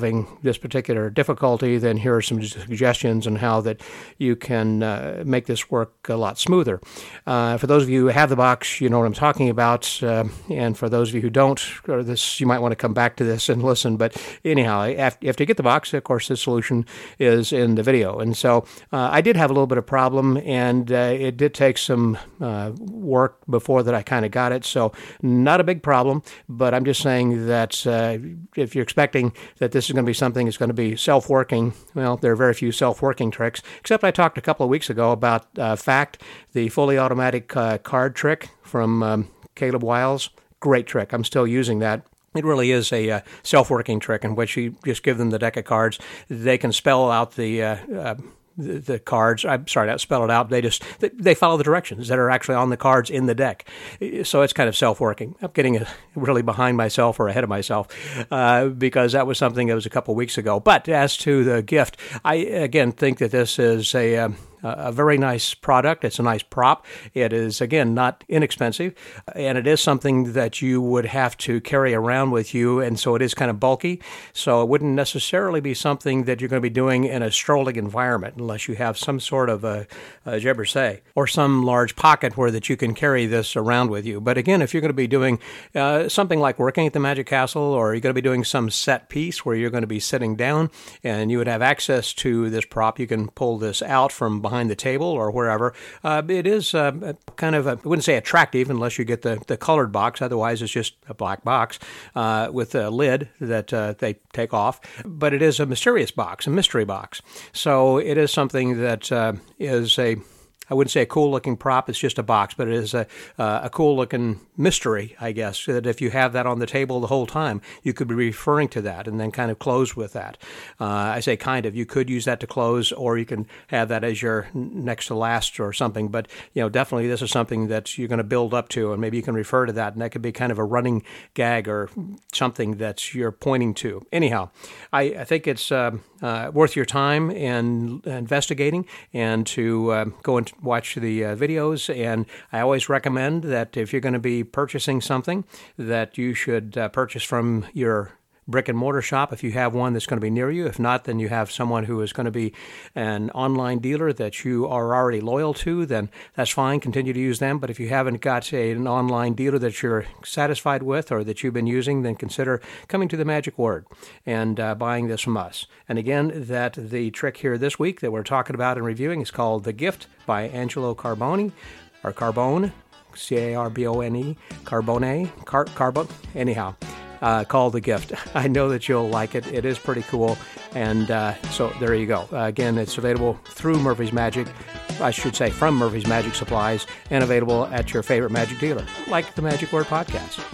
having this particular difficulty, then here are some suggestions on how that you can uh, make this work a lot smoother. Uh, for those of you who have the box, you know what I'm talking about, uh, and for those of you who don't, or this, you might want to come back to this and listen. But anyhow, after, after you get the box, of course, the solution is in the video. And so uh, I did have a little bit of problem, and uh, it did take some uh, work before that I kind of got it. So not a big problem, but I'm just saying that uh, if you're expecting that this is going to be something that's going to be self-working, well, there are very few self-working tricks, except I talked a couple of weeks ago about uh, Fact, the fully automatic uh, card trick from um, Caleb Wiles. Great trick. I'm still using that. It really is a uh, self-working trick in which you just give them the deck of cards. They can spell out the uh, uh, the, the cards. I'm sorry, not spell it out. They just they, they follow the directions that are actually on the cards in the deck. So it's kind of self-working. I'm getting a, really behind myself or ahead of myself uh, because that was something that was a couple weeks ago. But as to the gift, I again think that this is a um, a very nice product. It's a nice prop. It is, again, not inexpensive, and it is something that you would have to carry around with you, and so it is kind of bulky. So it wouldn't necessarily be something that you're going to be doing in a strolling environment unless you have some sort of a, a jersey or some large pocket where that you can carry this around with you. But again, if you're going to be doing uh, something like working at the Magic Castle, or you're going to be doing some set piece where you're going to be sitting down and you would have access to this prop, you can pull this out from behind behind the table or wherever. Uh, it is uh, kind of, a, I wouldn't say attractive unless you get the, the colored box. Otherwise, it's just a black box uh, with a lid that uh, they take off. But it is a mysterious box, a mystery box. So it is something that uh, is a, I wouldn't say a cool-looking prop. It's just a box, but it is a, uh, a cool-looking mystery, I guess, that if you have that on the table the whole time, you could be referring to that and then kind of close with that. Uh, I say kind of. You could use that to close, or you can have that as your next to last or something. But, you know, definitely this is something that you're going to build up to, and maybe you can refer to that, and that could be kind of a running gag or something that you're pointing to. Anyhow, I, I think it's uh, uh, worth your time and investigating and to uh, go and watch the uh, videos. And I always recommend that if you're going to be purchasing something, that you should uh, purchase from your brick and mortar shop if you have one that's going to be near you. If not, then you have someone who is going to be an online dealer that you are already loyal to, then that's fine. Continue to use them. But if you haven't got a, an online dealer that you're satisfied with or that you've been using, then consider coming to the Magic Word and uh, buying this from us. And again, that the trick here this week that we're talking about and reviewing is called The Gift by Angelo Carbone, or Carbone, C A R B O N E, Carbone, Car- Carbone, anyhow. Uh, called The Gift. I know that you'll like it. It is pretty cool. And uh, so there you go. Uh, again, it's available through Murphy's Magic, I should say from Murphy's Magic Supplies, and available at your favorite magic dealer, like the Magic Word Podcast.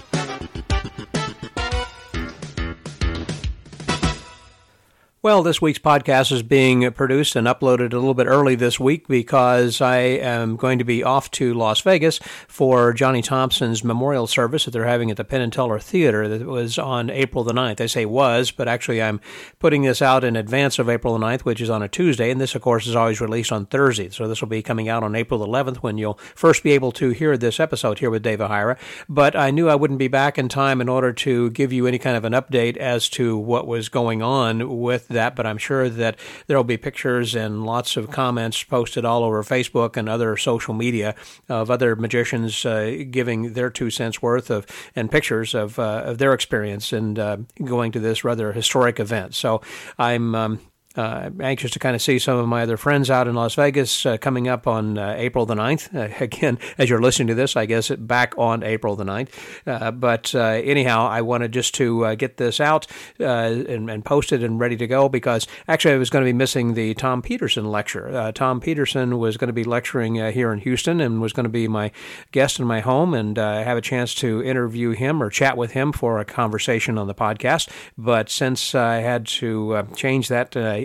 Well, this week's podcast is being produced and uploaded a little bit early this week because I am going to be off to Las Vegas for Johnny Thompson's memorial service that they're having at the Penn and Teller Theater that was on April the ninth. I say was, but actually I'm putting this out in advance of April the ninth, which is on a Tuesday, and this, of course, is always released on Thursday. So this will be coming out on April the eleventh when you'll first be able to hear this episode here with Dave Ohira. But I knew I wouldn't be back in time in order to give you any kind of an update as to what was going on with that, but I'm sure that there will be pictures and lots of comments posted all over Facebook and other social media of other magicians uh, giving their two cents worth of and pictures of uh, of their experience and uh, going to this rather historic event. So I'm um, Uh, anxious to kind of see some of my other friends out in Las Vegas uh, coming up on uh, April the ninth. Uh, again, as you're listening to this, I guess it back on April the ninth. Uh, but uh, anyhow, I wanted just to uh, get this out uh, and, and posted and ready to go because actually I was going to be missing the Tom Peterson lecture. Uh, Tom Peterson was going to be lecturing uh, here in Houston and was going to be my guest in my home, and uh, have a chance to interview him or chat with him for a conversation on the podcast. But since I had to uh, change that, uh,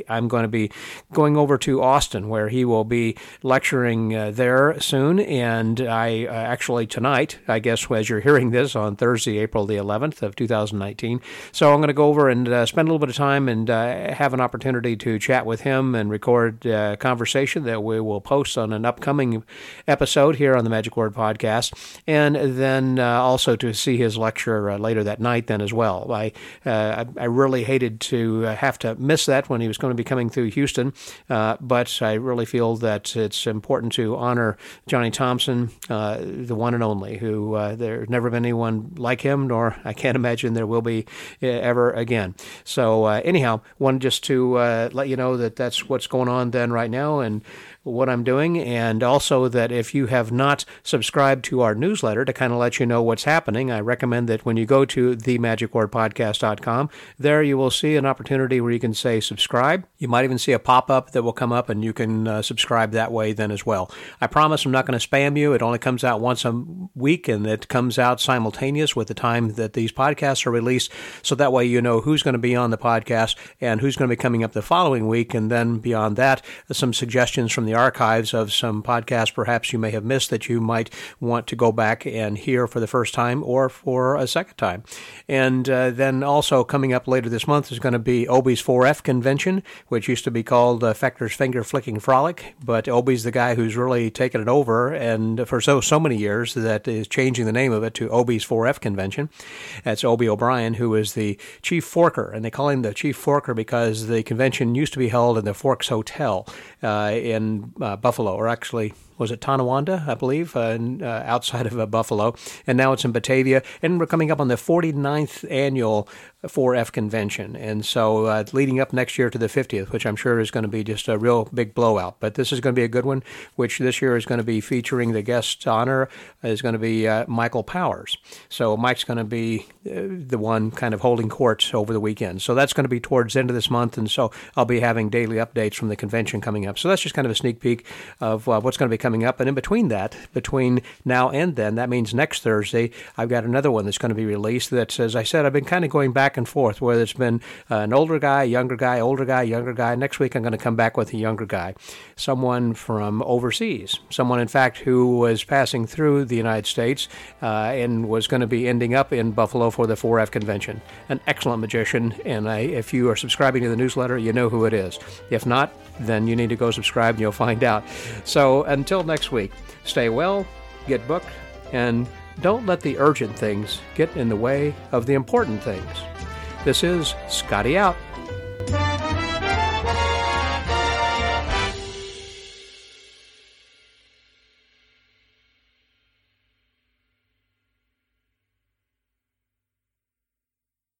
Thursday, I'm going to be going over to Austin, where he will be lecturing uh, there soon. And I uh, actually tonight, I guess, as you're hearing this on Thursday, April the eleventh of two thousand nineteen. So I'm going to go over and uh, spend a little bit of time and uh, have an opportunity to chat with him and record a conversation that we will post on an upcoming episode here on the Magic Word Podcast, and then uh, also to see his lecture uh, later that night then as well. I, uh, I I really hated to have to miss that when he was going to be coming through Houston, uh, but I really feel that it's important to honor Johnny Thompson, uh, the one and only, who uh, there's never been anyone like him, nor I can't imagine there will be uh, ever again. So uh, anyhow, wanted just to uh, let you know that that's what's going on then right now, and what I'm doing, and also that if you have not subscribed to our newsletter to kind of let you know what's happening, I recommend that when you go to the magic word podcast dot com, there you will see an opportunity where you can say subscribe. You might even see a pop-up that will come up, and you can uh, subscribe that way then as well. I promise I'm not going to spam you. It only comes out once a week, and it comes out simultaneous with the time that these podcasts are released, so that way you know who's going to be on the podcast and who's going to be coming up the following week, and then beyond that, some suggestions from the archives of some podcasts perhaps you may have missed that you might want to go back and hear for the first time or for a second time. And uh, then also coming up later this month is going to be Obi's four F convention, which used to be called uh, Fechter's Finger Flicking Frolic, but Obi's the guy who's really taken it over, and for so so many years that is changing the name of it to Obi's four F convention. That's Obi O'Brien, who is the chief forker, and they call him the chief forker because the convention used to be held in the Forks Hotel uh, in Uh, Buffalo, or actually, was it Tonawanda, I believe, uh, uh, outside of uh, Buffalo, and now it's in Batavia, and we're coming up on the forty-ninth annual four F convention, and so uh, leading up next year to the fiftieth, which I'm sure is going to be just a real big blowout, but this is going to be a good one, which this year is going to be featuring the guest honor is going to be uh, Michael Powers. So Mike's going to be uh, the one kind of holding court over the weekend, so that's going to be towards the end of this month, and so I'll be having daily updates from the convention coming up, so that's just kind of a sneak peek of uh, what's going to be coming up. And in between that, between now and then, that means next Thursday, I've got another one that's going to be released that, as I said, I've been kind of going back and forth, whether it's been uh, an older guy, younger guy, older guy, younger guy. Next week, I'm going to come back with a younger guy, someone from overseas, someone, in fact, who was passing through the United States uh, and was going to be ending up in Buffalo for the four F convention. An excellent magician, and I, if you are subscribing to the newsletter, you know who it is. If not, then you need to go subscribe and you'll find out. So until next week, stay well, get booked, and don't let the urgent things get in the way of the important things. This is Scotty out.